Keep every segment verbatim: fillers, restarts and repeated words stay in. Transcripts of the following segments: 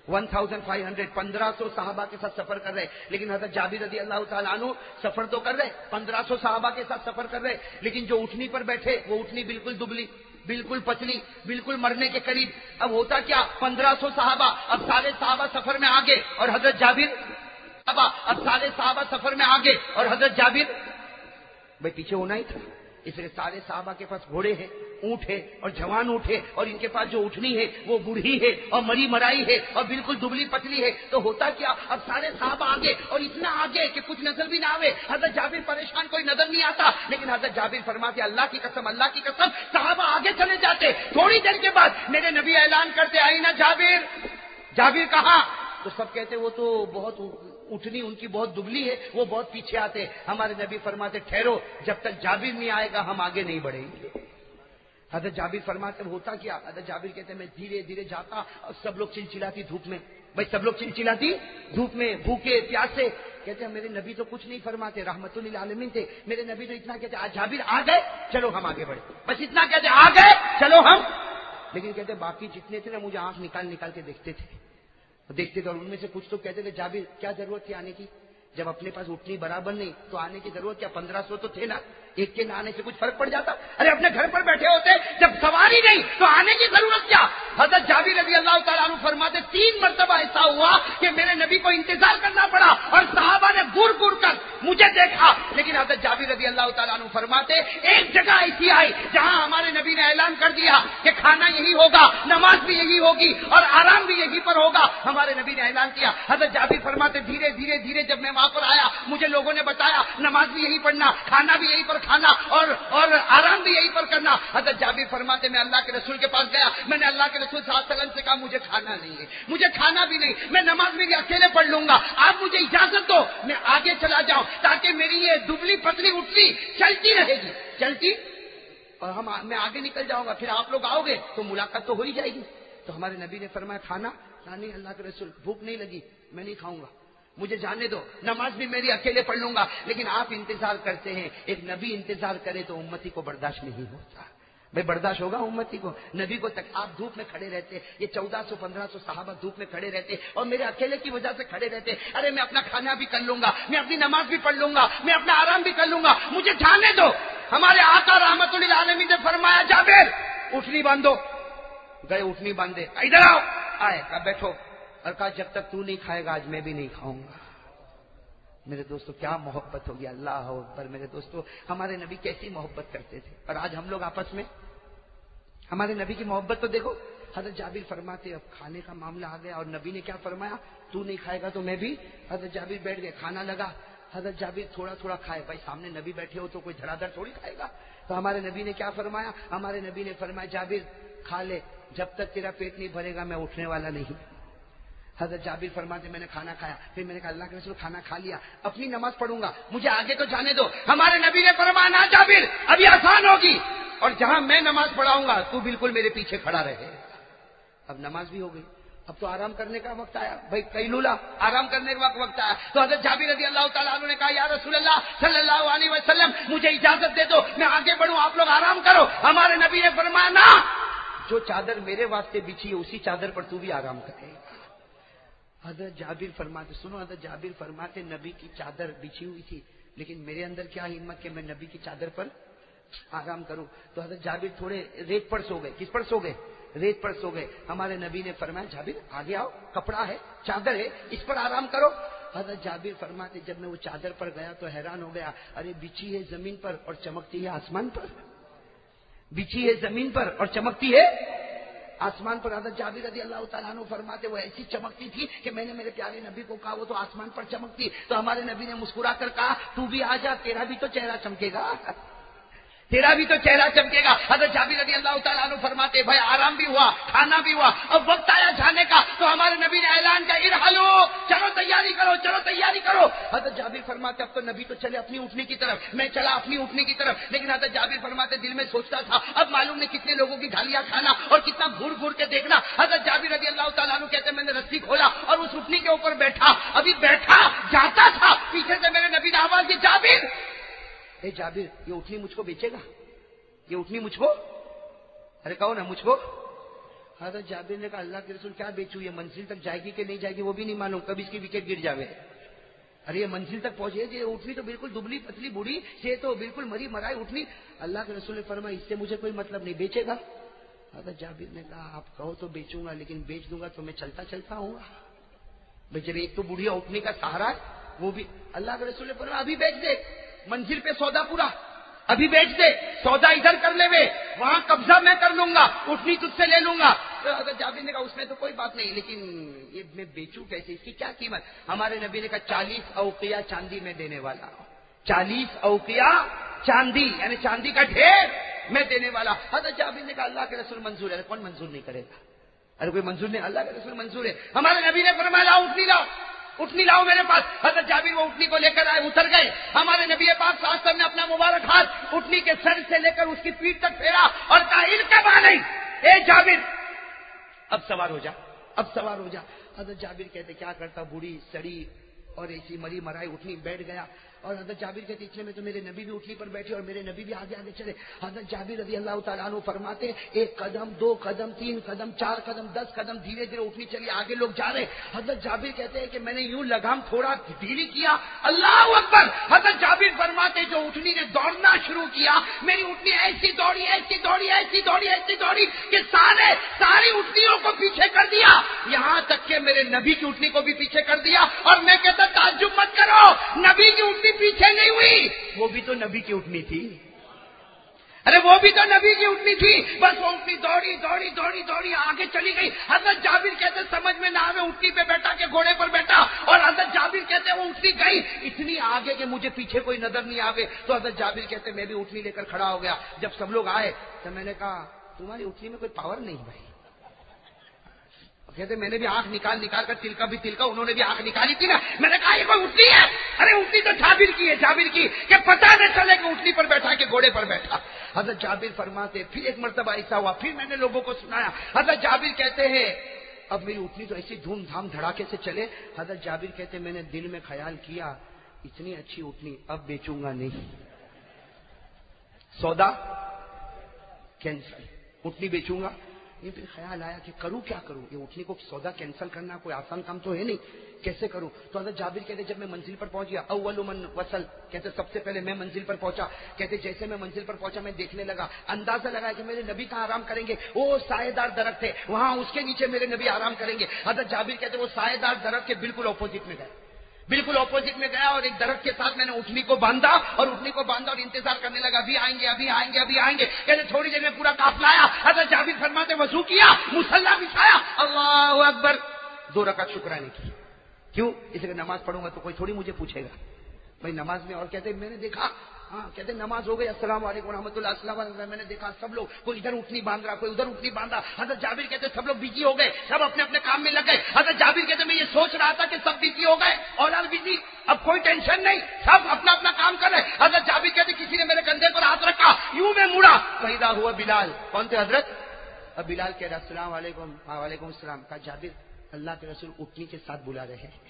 One thousand five hundred پندرہ سو صحابہ کے ساتھ سفر کر رہے، لیکن حضرت جابر رضی اللہ تعالیٰ عنہ سفر تو کر رہے، پندرہ سو صحابہ کے ساتھ سفر کر رہے، لیکن جو اٹھنی پر بیٹھے وہ اٹھنی بالکل دبلی، بالکل پتلی، بالکل مرنے کے قریب۔ اب ہوتا کیا، پندرہ سو صحابہ، اب سارے صحابہ سفر میں آگے اور حضرت جابر، اب سارے صحابہ سفر میں آگے اور حضرت جابر بھائی پیچھے ہونا ہی تھا۔ اس لیے سارے صحابہ کے پاس گھوڑے ہیں، اونٹ ہے اور جوان اونٹ ہے، اور ان کے پاس جو اٹھنی ہے وہ بوڑھی ہے اور مری مرائی ہے اور بالکل دبلی پتلی ہے۔ تو ہوتا کیا، اب سارے صحابہ آگے اور اتنا آگے کہ کچھ نظر بھی نہ آئے، حضرت جابر پریشان، کوئی نظر نہیں آتا، لیکن حضرت جابر فرماتے اللہ کی قسم، اللہ کی قسم، صحابہ آگے چلے جاتے۔ تھوڑی دیر کے بعد میرے نبی اعلان کرتے آئی نا جابر، جابر کہاں؟ تو سب کہتے وہ تو بہت اٹھنی ان کی بہت دبلی ہے، وہ بہت پیچھے آتے۔ ہمارے نبی فرماتے ٹھہرو، جب تک جابر نہیں آئے گا ہم آگے نہیں بڑھیں گے۔ حضرت جابر فرماتے ہوتا کیا، حضرت جابر کہتے میں دھیرے دھیرے جاتا اور سب لوگ چلچلاتی دھوپ میں، بھائی سب لوگ چلچلاتی دھوپ میں، بھوکے پیاسے، کہتے ہیں میرے نبی تو کچھ نہیں فرماتے، رحمت للعالمین تھے، میرے نبی تو اتنا کہتے آج جابر آ گئے چلو ہم آگے بڑھے، بس اتنا کہتے آ گئے چلو ہم، لیکن کہتے باقی جتنے تھے نا مجھے آنکھ نکال نکال کے دیکھتے تھے دیکھتے تھے اور ان میں سے کچھ تو کہتے تھے جابر کیا ضرورت تھی آنے کی، جب اپنے پاس اٹھنی برابر نہیں تو آنے کی ضرورت کیا، پندرہ سو تو تھے نا، ایک کے نہ آنے سے کچھ فرق پڑ جاتا، ارے اپنے گھر پر بیٹھے ہوتے، جب سواری نہیں تو آنے کی ضرورت کیا۔ حضرت جابر رضی اللہ تعالیٰ عنہ فرماتے تین مرتبہ ایسا ہوا کہ میرے نبی کو انتظار کرنا پڑا اور صحابہ نے گور گور کر مجھے دیکھا، لیکن حضرت جابر رضی اللہ تعالیٰ عنہ فرماتے ایک جگہ ایسی آئی جہاں ہمارے نبی نے اعلان کر دیا کہ کھانا یہی ہوگا، نماز بھی یہی ہوگی اور آرام بھی یہی پر ہوگا، ہمارے نبی نے اعلان کیا۔ حضرت جابر فرماتے دھیرے دھیرے دھیرے جب میں وہاں پر آیا مجھے لوگوں نے بتایا نماز بھی یہی پڑھنا، کھانا بھی یہی پر کھانا اور اور آرام بھی یہی پر کرنا۔ حضرت جابر فرماتے میں اللہ کے رسول کے پاس گیا، میں نے اللہ کے رسول صلی اللہ علیہ وسلم سے کہا مجھے کھانا نہیں ہے، مجھے کھانا بھی نہیں، میں نماز بھی اکیلے پڑھ لوں گا، آپ مجھے اجازت دو میں آگے چلا جاؤں تاکہ میری یہ دبلی پتلی اٹھنی چلتی رہے گی، چلتی اور ہم میں آگے نکل جاؤں گا، پھر آپ لوگ آؤ گے تو ملاقات تو ہو ہی جائے گی۔ تو ہمارے نبی نے فرمایا کھانا نہیں اللہ کے رسول بھوک نہیں لگی، میں نہیں کھاؤں گا، مجھے جانے دو، نماز بھی میری اکیلے پڑھ لوں گا، لیکن آپ انتظار کرتے ہیں، ایک نبی انتظار کرے تو امتی کو برداشت نہیں ہوتا، بھائی برداشت ہوگا امتی کو، نبی کو تک آپ دھوپ میں کھڑے رہتے، یہ چودہ سو پندرہ سو صحابہ دھوپ میں کھڑے رہتے اور میرے اکیلے کی وجہ سے کھڑے رہتے، ارے میں اپنا کھانا بھی کر لوں گا، میں اپنی نماز بھی پڑھ لوں گا، میں اپنا آرام بھی کر لوں گا، مجھے جانے دو۔ ہمارے آقا رحمت للعالمین نے فرمایا جابر اٹھنی باندھو، گئے اٹھنی باندھے، ادھر آؤ، آئے کہا بیٹھو، اور کہا جب تک تو نہیں کھائے گا آج میں بھی نہیں کھاؤں گا۔ میرے دوستو کیا محبت ہوگی، اللہ اکبر، میرے دوستو ہمارے نبی کیسی محبت کرتے تھے، اور آج ہم لوگ آپس میں ہمارے نبی کی محبت تو دیکھو۔ حضرت جابر فرماتے اب کھانے کا معاملہ آ گیا اور نبی نے کیا فرمایا، تو نہیں کھائے گا تو میں بھی۔ حضرت جابر بیٹھ گئے، کھانا لگا، حضرت جابر تھوڑا تھوڑا کھائے، بھائی سامنے نبی بیٹھے ہو تو کوئی دھڑا دھڑ تھوڑی کھائے گا، تو ہمارے نبی نے کیا فرمایا، ہمارے نبی نے فرمایا جابر کھا لے، جب تک تیرا پیٹ نہیں بھرے گا میں اٹھنے والا نہیں۔ حضرت جابر فرماتے میں نے کھانا کھایا، پھر میں نے کہا اللہ کے رسول کھانا کھا لیا، اپنی نماز پڑھوں گا، مجھے آگے تو جانے دو۔ ہمارے نبی نے فرمایا نہ جابر ابھی آسان ہوگی، اور جہاں میں نماز پڑھاؤں گا تو بالکل میرے پیچھے کھڑا رہے۔ اب نماز بھی ہو گئی، اب تو آرام کرنے کا وقت آیا، بھائی قیلولہ آرام کرنے کا وقت آیا۔ تو حضرت جابر رضی اللہ تعالیٰ عنہ نے کہا یا رسول اللہ صلی اللہ علیہ وسلم مجھے اجازت دے دو میں آگے بڑھوں، آپ لوگ آرام کرو۔ ہمارے نبی نے فرمایا نہ، جو چادر میرے واسطے بچھی ہے اسی چادر پر تو بھی آرام کرے۔ حضرت جابر فرماتے سنو، حضرت جابر فرماتے نبی کی چادر بچھی ہوئی تھی لیکن میرے اندر کیا ہمت کہ میں نبی کی چادر پر آرام کروں۔ تو حضرت جابر تھوڑے ریت پر سو گئے، کس پر سو گئے، ریت پر سو گئے۔ ہمارے نبی نے فرمایا جابر آگے آؤ، کپڑا ہے، چادر ہے، اس پر آرام کرو۔ حضرت جابر فرماتے جب میں وہ چادر پر گیا تو حیران ہو گیا، ارے بچھی ہے زمین پر اور چمکتی ہے آسمان پر، بچھی ہے زمین پر اور چمکتی ہے آسمان پر۔ حضرت جابر رضی اللہ تعالیٰ عنہ فرماتے وہ ایسی چمکتی تھی کہ میں نے میرے پیارے نبی کو کہا وہ تو آسمان پر چمکتی، تو ہمارے نبی نے مسکرا کر کہا تو بھی آ جا، تیرا بھی تو چہرہ چمکے گا، تیرا بھی تو چہرہ چمکے گا۔ حضرت جابر رضی اللہ تعالیٰ عنہ فرماتے بھائی آرام بھی ہوا، کھانا بھی ہوا، اب وقت آیا جانے کا، تو ہمارے نبی نے اعلان کیا ارحلو، چلو تیاری کرو، چلو تیاری کرو۔ حضرت جابر فرماتے اب تو نبی تو چلے اپنی اٹھنے کی طرف، میں چلا اپنی اٹھنے کی طرف، لیکن حضرت جابر فرماتے دل میں سوچتا تھا اب معلوم نہیں کتنے لوگوں کی گھالیاں کھانا اور کتنا گھور گھور کے دیکھنا۔ حضرت جابر رضی اللہ تعالیٰ عنہ کہتے میں نے رسی کھولا اور اس اٹھنی کے اوپر بیٹھا، ابھی بیٹھا جاتا تھا پیچھے سے میرے نبی نے آواز دی جابر، اے جابر یہ اٹھنی مجھ کو بیچے گا، یہ اٹھنی مجھ کو، ارے کہو نا مجھ کو۔ حضرت جابر نے کہا اللہ کے رسول کیا بیچوں، یہ منزل تک جائے گی کہ نہیں جائے گی وہ بھی نہیں معلوم، کب اس کی وکٹ گر جاوے. ارے یہ منزل تک پہنچے یہ اٹھنی تو بالکل دبلی پتلی بوڑھی سے تو بالکل مری مرائی اٹھنی. اللہ کے رسول نے فرمایا اس سے مجھے کوئی مطلب نہیں، بیچے گا؟ حضرت جابر نے کہا آپ کہو تو بیچوں گا، لیکن بیچ دوں گا تو میں چلتا چلتا ہوں گا. بیچارے ایک تو بوڑھیا اٹھنے کا سہارا ہے وہ بھی. اللہ کے رسول نے فرمایا ابھی بیچ دے، منزل پہ سودا پورا، ابھی بیچ دے، سودا ادھر کر لے وے، وہاں قبضہ میں کر لوں گا، اٹھنی تجھ سے لے لوں گا. تو حضرت جابر نے کہا اس میں تو کوئی بات نہیں، لیکن یہ میں بیچوں کیسے، اس کی کیا قیمت؟ ہمارے نبی نے کہا چالیس اوقیہ چاندی میں دینے والا ہوں، چالیس اوقیہ چاندی یعنی چاندی کا ڈھیر میں دینے والا. حضرت جابر نے کہا اللہ کے رسول منظور ہے. کون منظور نہیں کرے گا؟ ارے کوئی منظور نہیں، اللہ کے رسول منظور ہے. ہمارے نبی نے فرمایا لاؤ اٹھنی لاؤ، اٹھنی لاؤ میرے پاس. حضرت جابر وہ اٹھنی کو لے کر آئے، اتر گئے. ہمارے نبی پاک صلی اللہ علیہ وسلم نے اپنا مبارک ہاتھ اٹھنی کے سر سے لے کر اس کی پیٹھ تک پھیرا اور کہا ارکب علیہ، اے جابر اب سوار ہو جا، اب سوار ہو جا. حضرت جابر کہتے کیا کرتا، بوڑھی سڑی اور ایسی مری مرائی اٹھنی بیٹھ گیا. اور حضرت جابر کے پیچھے میں تو میرے نبی بھی اٹھنی پر بیٹھے اور میرے نبی بھی آگے آگے چلے. حضرت جابر رضی اللہ تعالیٰ عنہ فرماتے ایک قدم، دو قدم، تین قدم، چار قدم، دس قدم، دھیرے دھیرے اٹھنی چلی، آگے لوگ جا رہے. حضرت جابر کہتے ہیں کہ میں نے یوں لگام تھوڑا ڈھیلی کیا، اللہ اکبر. حضرت جابر فرماتے جو اٹھنی نے دوڑنا شروع کیا، میری اٹھنی ایسی دوڑی ایسی دوڑی ایسی دوڑی ایسی دوڑی کہ سارے ساری اٹھنیوں کو پیچھے کر دیا، یہاں تک کہ میرے نبی کی اٹھنی کو بھی پیچھے کر دیا. اور میں کہتا تعجب مت کرو، نبی کی اٹھنی پیچھے نہیں ہوئی، وہ بھی تو نبی کی اٹھنی تھی. ارے وہ بھی تو نبی کی اٹھنی تھی، بس وہ اٹھنی دوڑی دوڑی دوڑی دوڑی آگے چلی گئی. حضرت جابر کہتے سمجھ میں نہ آوے اٹھنی پہ بیٹھا کہ گھوڑے پر بیٹھا. اور حضرت جابر کہتے وہ اٹھنی گئی اتنی آگے کہ مجھے پیچھے کوئی نظر نہیں آوے. تو حضرت جابر کہتے میں بھی اٹھنی لے کر کھڑا ہو گیا. جب سب لوگ آئے تو میں نے کہا تمہاری اٹھنی میں کوئی پاور نہیں بھائی. کہتے میں نے بھی آنکھ نکال نکال کر تلکا بھی تلکا، انہوں نے بھی آنکھ نکالی تھی نا. میں نے کہا یہ کوئی اٹھنی ہے؟ ارے اٹھنی تو جابر کی ہے، جابر کی، کہ پتہ نہ چلے کہ اٹھنی پر بیٹھا کہ گھوڑے پر بیٹھا. حضرت جابر فرماتے پھر ایک مرتبہ ایسا ہوا، پھر میں نے لوگوں کو سنایا. حضرت جابر کہتے ہیں اب میری اٹھنی تو ایسی دھوم دھام دھڑاکے سے چلے. حضرت جابر کہتے میں نے دل میں خیال کیا اتنی اچھی اٹھنی اب بیچوں گا نہیں، سودا کینسل، اٹھنی بیچوں گا. یہ پھر خیال آیا کہ کروں کیا کروں، یہ اٹھنی کو سودا کینسل کرنا کوئی آسان کام تو ہے نہیں، کیسے کروں. تو حضرت جابر کہتے جب میں منزل پر پہنچ گیا، اول من وصل، کہتے سب سے پہلے میں منزل پر پہنچا. کہتے جیسے میں منزل پر پہنچا میں دیکھنے لگا، اندازہ لگا کہ میرے نبی کہاں آرام کریں گے. وہ سائے دار درخت ہے، وہاں اس کے نیچے میرے نبی آرام کریں گے. حضرت جابر کہتے وہ سائے دار درخت کے بالکل اپوزٹ میں گئے، بالکل اپوزٹ میں گیا اور ایک درخت کے ساتھ میں نے اٹھنی کو باندھا اور اٹھنی کو باندھا اور انتظار کرنے لگا ابھی آئیں گے ابھی آئیں گے ابھی آئیں گے. کہتے تھوڑی دیر میں پورا قافلہ آیا. حضرت جابر فرماتے وضو کیا، مصلی بچھایا، اللہ اکبر، دو رکعت شکرانے کی. کیوں؟ اس لیے نماز پڑھوں گا تو کوئی تھوڑی مجھے پوچھے گا بھائی نماز میں. اور کہتے میں نے دیکھا، ہاں کہتے نماز ہو گئی، السلام علیکم ورحمۃ اللہ، السلام علیکم. میں نے دیکھا سب لوگ کوئی ادھر اٹھنی باندھ رہا، کوئی ادھر اٹھنی باندھا. حضرت جابر کہتے سب لوگ بزی ہو گئے، سب اپنے اپنے کام میں لگ گئے. حضرت جابر کہتے میں یہ سوچ رہا تھا کہ سب بزی ہو گئے، اولاد بزی، اب کوئی ٹینشن نہیں، سب اپنا اپنا کام کر رہے. حضرت جابر کہتے کسی نے میرے کندھے پر ہاتھ رکھا، یوں میں مڑا، فیضا ہوا بلال. کون تھے حضرت؟ اب بلال کہہ رہا السلام علیکم. وعلیکم السلام. کہا جابر اللہ کے رسول اٹھنی کے ساتھ بلا رہے ہیں.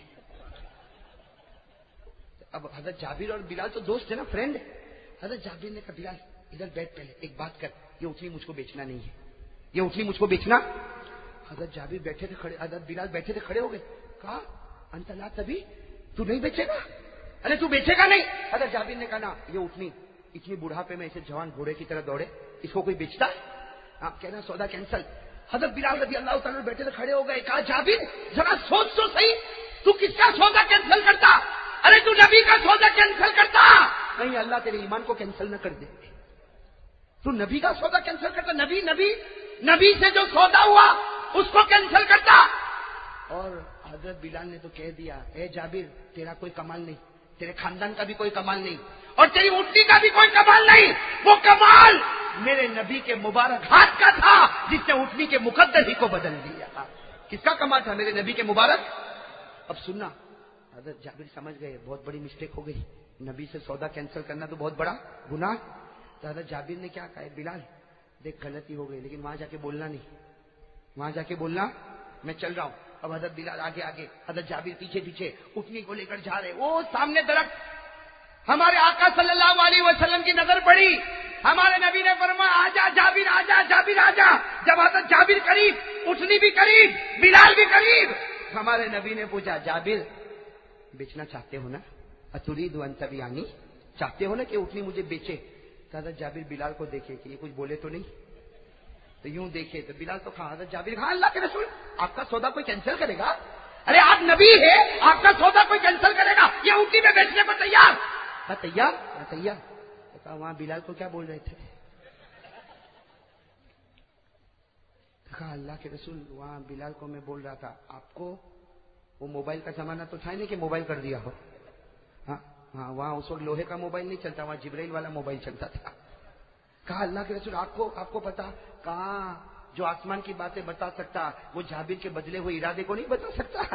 اب حضرت جابر اور بلال تو دوست ہے نا، فرینڈ. حضرت جابر نے کہا بلال ادھر بیٹھ، پہلے ایک بات کر، یہ اٹھنی مجھ کو بیچنا نہیں ہے، یہ اٹھنی مجھ کو بیچنا. حضرت جابر بیٹھے تھے کھڑے، حضرت بلال بیٹھے تھے کھڑے ہو گئے. کہا انت لا تبھی، تو نہیں بیچے گا؟ ارے تو بیچے گا نہیں؟ حضرت جابر نے کہا نا یہ اٹھنی اتنی بڑھاپے میں ایسے جوان گھوڑے کی طرح دوڑے، اس کو کوئی بیچتا؟ آپ کہنا سودا کینسل. حضرت بلال رضی اللہ تعالیٰ بیٹھے تھے کھڑے ہو گئے. کہا جابر ذرا سوچ تو صحیح، تو کس کا سودا کینسل کرتا؟ ارے تو نبی کا سودا کینسل کرتا. نہیں، اللہ تیرے ایمان کو کینسل نہ کر دے. تو نبی کا سودا کینسل کرتا، نبی نبی نبی سے جو سودا ہوا اس کو کینسل کرتا. اور حضرت بلال نے تو کہہ دیا اے جابر تیرا کوئی کمال نہیں، تیرے خاندان کا بھی کوئی کمال نہیں، اور تیری اٹھنی کا بھی کوئی کمال نہیں. وہ کمال میرے نبی کے مبارک ہاتھ کا تھا جس نے اٹھنی کے مقدر ہی کو بدل دیا. کس کا کمال تھا؟ میرے نبی کے مبارک. اب سننا، حضرت جابر سمجھ گئے بہت بڑی مسٹیک ہو گئی، نبی سے سودا کینسل کرنا تو بہت بڑا گناہ. تو حضرت جابر نے کیا کہا بلال دیکھ غلطی ہو گئی لیکن وہاں جا کے بولنا نہیں، وہاں جا کے بولنا میں چل رہا ہوں. اب حضرت بلال آگے آگے، حضرت جابر پیچھے پیچھے اٹھنی کو لے کر جا رہے. وہ سامنے درخت، ہمارے آقا صلی اللہ علیہ وسلم کی نظر پڑی. ہمارے نبی نے فرمایا آجا جابر آجا جابر آجا. جب حضرت جابر قریب، اٹھنی بھی قریب، بلال بھی قریب، ہمارے نبی نے پوچھا جابر بیچنا چاہتے ہو نا؟ اتريد ان تبيعني، چاہتے ہو نا کہ اٹھنی مجھے بیچے؟ تو حضرت جابر بلال کو دیکھے کہ یہ کچھ بولے تو نہیں، تو یوں دیکھے تو بلال تو کہا حضرت جابر کہا اللہ کے رسول آپ کا سودا کوئی کینسل کرے گا؟ ارے آپ نبی ہے، آپ کا سودا کوئی کینسل کرے گا؟ یہ اٹھنی میں بیچنے کو تیار؟ میں تیار میں تیار. کہا وہاں بلال کو کیا بول رہے تھے؟ کہا اللہ کے رسول وہاں بلال کو میں بول رہا تھا آپ کو وہ موبائل کا زمانہ تو تھا نہیں کہ موبائل کر دیا ہو. ہاں ہاں وہاں اس وقت لوہے کا موبائل نہیں چلتا، وہاں جبرائیل والا موبائل چلتا تھا. کہا اللہ کے رسول آپ کو آپ کو پتا؟ کہاں جو آسمان کی باتیں بتا سکتا وہ جابر کے بدلے ہوئے ارادے کو نہیں بتا سکتا.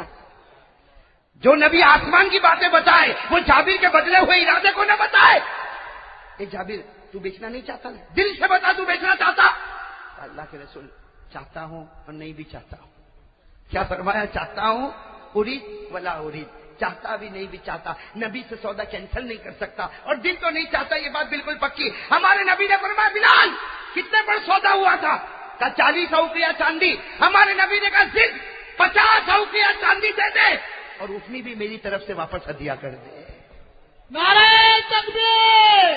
جو نبی آسمان کی باتیں بتائے وہ جابر کے بدلے ہوئے ارادے کو نہ بتائے. اے جابر تو بیچنا نہیں چاہتا نا؟ دل سے بتا تو بیچنا چاہتا؟ اللہ کے رسول چاہتا ہوں اور نہیں بھی چاہتا ہوں. کیا فرمایا؟ چاہتا ہوں ارید ولا ارید، چاہتا بھی نہیں بھی چاہتا. نبی سے سودا کینسل نہیں کر سکتا اور دل تو نہیں چاہتا، یہ بات بالکل پکی. ہمارے نبی نے فرمایا بلال کتنے پر سودا ہوا تھا؟ کہا چالیس اوقیہ چاندی. ہمارے نبی نے کہا صرف پچاس اوقیہ چاندی دے دے اور اٹھنی بھی میری طرف سے واپس ہدیہ کر دے. نعرہ تکبیر،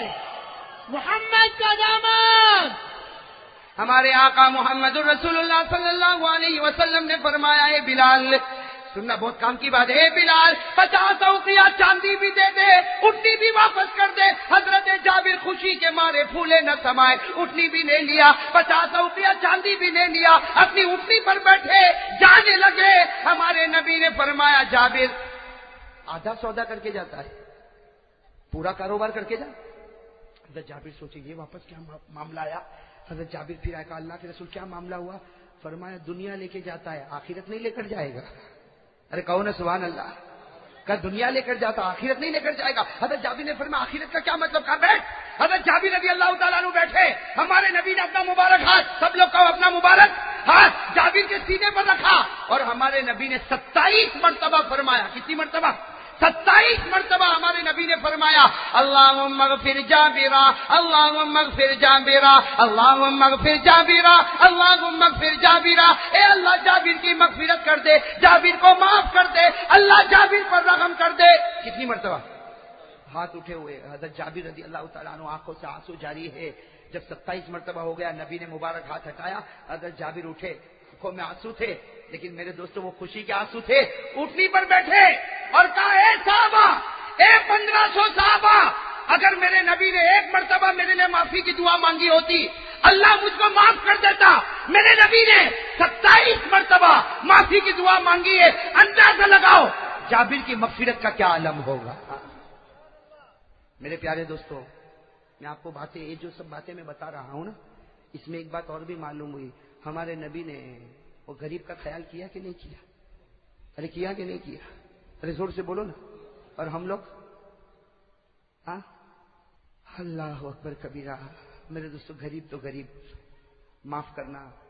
محمد کا دامن. ہمارے آقا محمد الرسول اللہ صلی اللہ علیہ وسلم نے فرمایا ہے بلال سننا بہت کام کی بات ہے، بلال پچاس اوقیہ چاندی بھی دے دے، اٹھنی بھی واپس کر دے. حضرت جابر خوشی کے مارے پھولے نہ سمائے، اٹھنی بھی لے لیا، پچاس اوقیہ چاندی بھی لے لیا، اپنی اٹھنی پر بیٹھے جانے لگے. ہمارے نبی نے فرمایا جابر آدھا سودا کر کے جاتا ہے، پورا کاروبار کر کے جا. حضرت جابر سوچے یہ واپس کیا معاملہ آیا. حضرت جابر پھر آئے کہا اللہ کے رسول کیا معاملہ ہوا؟ فرمایا دنیا لے کے جاتا ہے آخرت نہیں لے کر جائے گا. ارے کہو نا سبحان اللہ. کہا دنیا لے کر جاتا آخرت نہیں لے کر جائے گا. حضرت جابر نے فرمایا آخرت کا کیا مطلب؟ کہا بیٹھ. حضرت جابر رضی اللہ تعالیٰ عنہ بیٹھے، ہمارے نبی نے اپنا مبارک ہاتھ، سب لوگ کہو اپنا مبارک ہاتھ جابر کے سینے پر رکھا اور ہمارے نبی نے ستائیس مرتبہ فرمایا. کتنی مرتبہ؟ ستائیس مرتبہ ہمارے نبی نے فرمایا اللہم اغفر جابرا، اللہم اغفر جابرا، اللہم اغفر جابرا، اللہم اغفر جابرا. اے اللہ جابر کی مغفرت کر دے، جابر کو معاف کر دے، اللہ جابر پر رحم کر دے. کتنی مرتبہ؟ ہاتھ اٹھے ہوئے حضرت جابر رضی اللہ تعالیٰ عنہ آنکھوں سے آنسو جاری ہے. جب ستائیس مرتبہ ہو گیا نبی نے مبارک ہاتھ ہٹایا، حضرت جابر اٹھے، آنکھوں میں آنسو تھے لیکن میرے دوستوں وہ خوشی کے آنسو تھے. اٹھنی پر بیٹھے اور کہا اے صحابہ، اے پندرہ سو صحابہ، اگر میرے نبی نے ایک مرتبہ میرے لیے معافی کی دعا مانگی ہوتی اللہ مجھ کو معاف کر دیتا. میرے نبی نے ستائیس مرتبہ معافی کی دعا مانگی ہے. اندازہ لگاؤ جابر کی مغفرت کا کیا عالم ہوگا. میرے پیارے دوستوں، میں آپ کو باتیں یہ جو سب باتیں میں بتا رہا ہوں نا، اس میں ایک بات اور بھی معلوم ہوئی. ہمارے نبی نے وہ غریب کا خیال کیا کہ نہیں کیا؟ ارے کیا کہ نہیں کیا؟ ارے زور سے بولو نا. اور ہم لوگ ہاں اللہ اکبر کبیرہ. میرے دوستوں غریب تو غریب، معاف کرنا